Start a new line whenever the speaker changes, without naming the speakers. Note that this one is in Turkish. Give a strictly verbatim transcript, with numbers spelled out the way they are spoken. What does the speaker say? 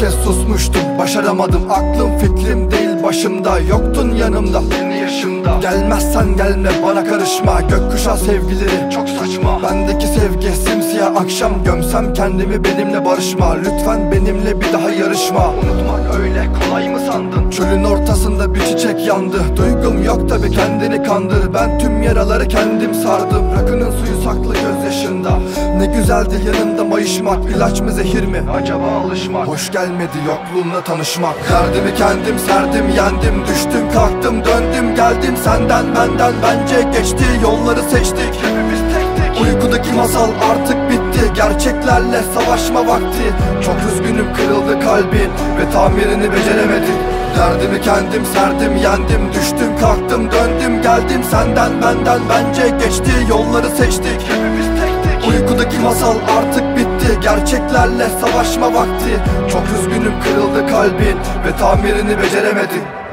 kez susmuştum, başaramadım. Aklım fikrim değil başımda, yoktun yanımda yirmi yaşımda. Gelmezsen gelme, bana karışma. Gökkuşağı sevgileri çok saçma. Bendeki sevgi simsiyah akşam. Gömsem kendimi, benimle barışma. Lütfen benimle bir daha yarışma. Unutmak öyle kolay mı sandın? Çölün ortasında bir çiçek yandı. Duygum yok tabi, kendini kandır. Ben tüm yaraları kendim sardım. Rakının suyu saklı gözyaşında. Ne güzeldi yanımda mayışmak. İlaç mı zehir mi acaba alışmak? Hoş gelmedi yokluğunla tanışmak. Derdimi kendim serdim, yendim. Düştüm kalktım döndüm geldim. Senden benden bence geçti, yolları seçtik. Hepimiz tektik. Uykudaki masal artık bitti. Gerçeklerle savaşma vakti. Çok üzgünüm, kırıldı kalbin ve tamirini beceremedim. Derdimi kendim serdim, yendim. Düştüm kalktım döndüm geldim. Senden benden bence geçti, yolları seçtik. Hepimiz tektik. Uykudaki masal artık bitti. Gerçeklerle savaşma vakti. Çok üzgünüm, kırıldı kalbin ve tamirini beceremedim.